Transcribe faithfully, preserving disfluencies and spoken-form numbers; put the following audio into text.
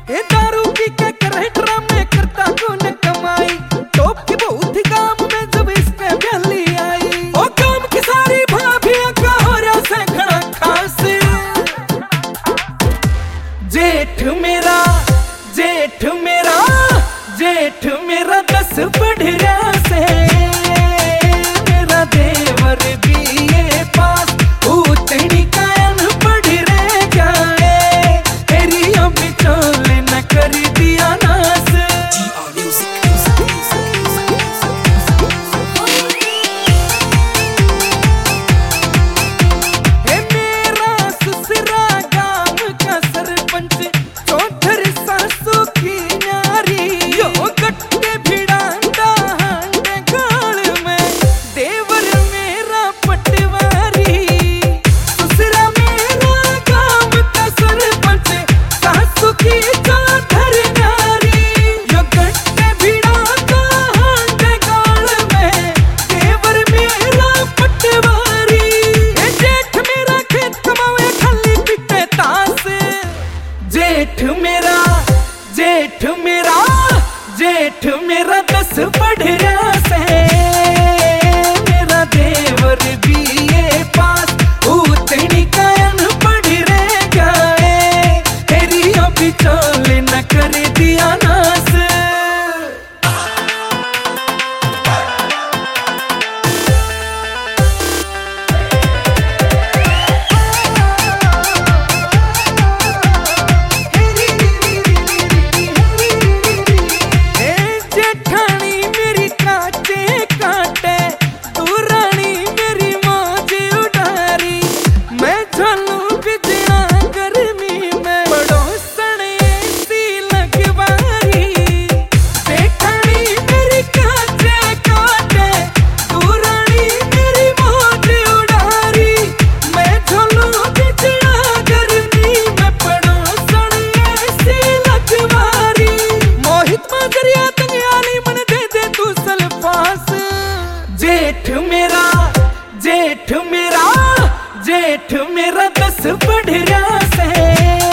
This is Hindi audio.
ए दारू पी के करे ड्रामे करता कौन कमाई, टॉप की बहुत ही काम में जब इसके गली आई। ओ काम की सारी भाभियां का हो रहा से खड़ा खास, जेठ मेरा जेठ मेरा जेठ मेरा दस बढ़ रहा से, मेरा देवर भी ये पास उतनी कायन बढ़ रहे क्या है, तेरी अम्मी चोले न कर दिया नास। हे मेरा ससुरा गांव का सरपंच चौधरी सासू की न्यारी, यो गट्टे भिड़ांदा हांडे गाल में देवर मेरा पटवारी। ससुरा मेरा गांव का सरपंच सासू की चौधरी न्यारी, यो गट्टे भिड़ांदा हांडे गाल में देवर मेरा पटवारी। ए जेठ मेरा खेत कमावे खाली पिटे तास, जेठ मेरा जेठ मेरा जेठ मेरा दस बढ़ रहा से, मेरा देवर भी ये पास उतनी कायन बढ़ रहे क्या है, तेरी अभी चोले न कर दिया नास। ए जेठानी मेरी काटे काटे, दूरानी मेरी मौज उड़ारी, मैं झोलू बिजना गर्मी में पड़ोसन ऐसी लगवारी। जेठानी मेरी काटे काटे, दूरानी मेरी मौज उड़ारी, मैं झोलू बिजना गर्मी में पड़ोसन ऐसी लगवारी। मोहित माजरिया तंगयाली मन दे दे तू सल्फास, जेठ मेरा जेठ मेरा जेठ मेरा दस बढ़ रहा से।